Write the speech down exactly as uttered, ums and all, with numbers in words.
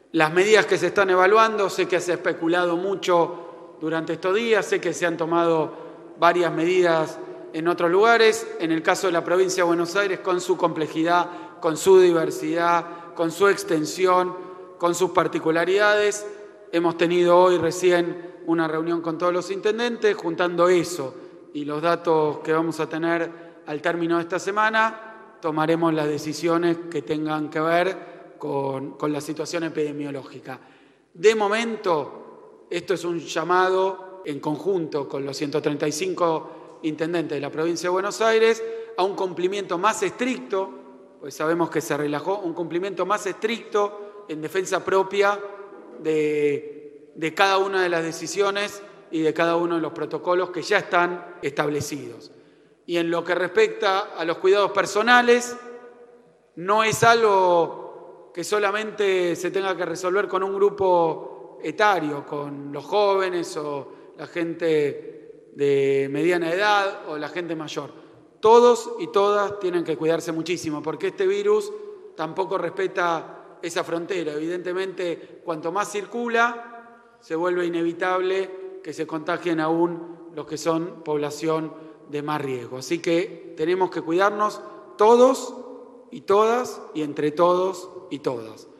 las medidas que se están evaluando. Sé que se ha especulado mucho durante estos días, sé que se han tomado varias medidas en otros lugares. En el caso de la provincia de Buenos Aires, con su complejidad, con su diversidad, con su extensión, con sus particularidades, hemos tenido hoy recién una reunión con todos los intendentes, juntando eso y los datos que vamos a tener al término de esta semana, tomaremos las decisiones que tengan que ver con, con la situación epidemiológica. De momento, esto es un llamado en conjunto con los ciento treinta y cinco intendentes de la provincia de Buenos Aires a un cumplimiento más estricto, pues sabemos que se relajó, un cumplimiento más estricto en defensa propia de, de cada una de las decisiones y de cada uno de los protocolos que ya están establecidos. Y en lo que respecta a los cuidados personales, no es algo que solamente se tenga que resolver con un grupo etario, con los jóvenes o la gente de mediana edad o la gente mayor. Todos y todas tienen que cuidarse muchísimo, porque este virus tampoco respeta esa frontera. Evidentemente, cuanto más circula, se vuelve inevitable que se contagien aún los que son población de más riesgo. Así que tenemos que cuidarnos todos y todas y entre todos y todas.